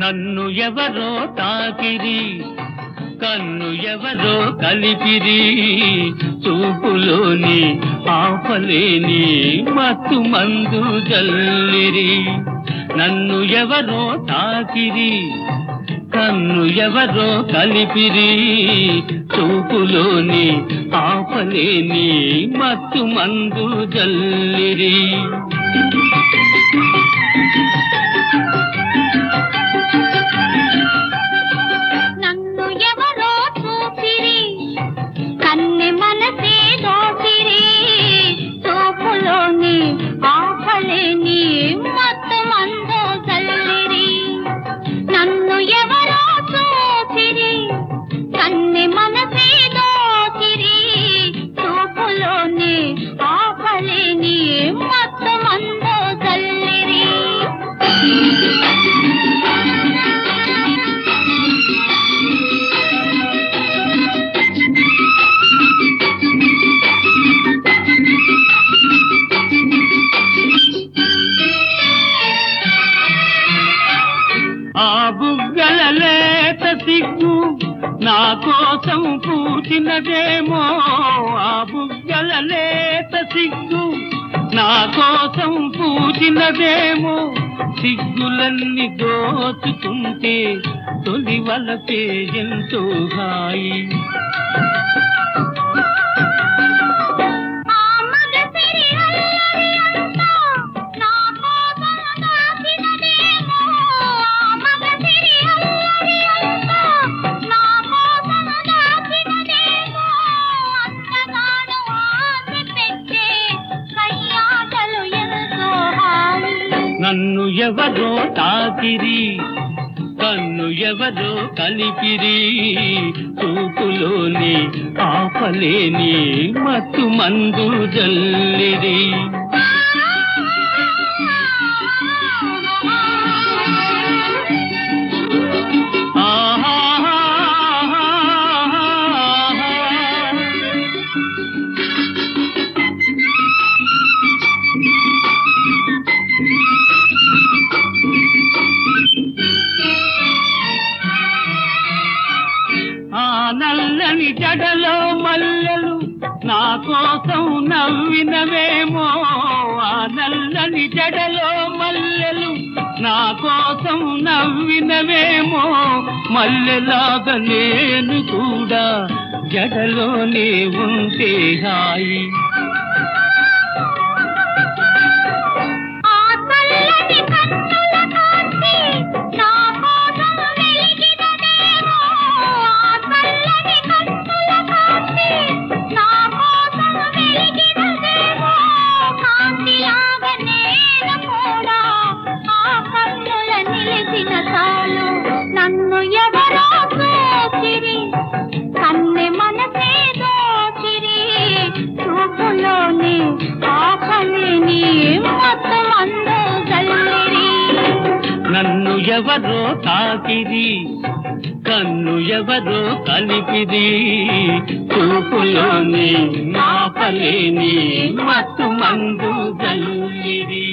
నన్ను ఎవరో తాకిరి, కన్ను ఎవరో కలిపిరి, చూపులోని ఆపలేని మత్తు మందు జల్లిరి. నన్ను ఎవరో తాకిరి, కన్ను ఎవరో కలిపిరి, చూపులోని ఆపలేని మత్తు మందు జల్లిరి. ఆ బుగ్గల లేత సిగ్గు నా కోసం పూచినదేమో, ఆ బుగ్గల లేత సిగ్గు నా కోసం పూచినదేమో. సిగ్గులన్నీ దోచుకుంటే తొలి వలపే ఎంతో హాయి. నన్ను ఎవరో తాకిరి, కన్ను ఎవరో కలిపిరి, చూపులోని ఆపలేని మత్తు మందు జల్లిరి. నల్లని జడలో మల్లెలు నా కోసం నవ్వినవేమో, ఆ నల్లని జడలో మల్లెలు నా కోసం నవ్వినవేమో. మల్లెలాగా నేను కూడా జడలోనే ఉంటే హాయి. నన్ను ఎవరో చూచిరి, కన్నె మనసే దోచిరి, చూపులోని ఆపలేని మత్తు మందు జల్లిరి. నన్ను ఎవరో తాకిరి, కన్ను ఎవరో కలిపిరి, చూపులోని ఆపలేని మత్తు మందు జల్లిరి.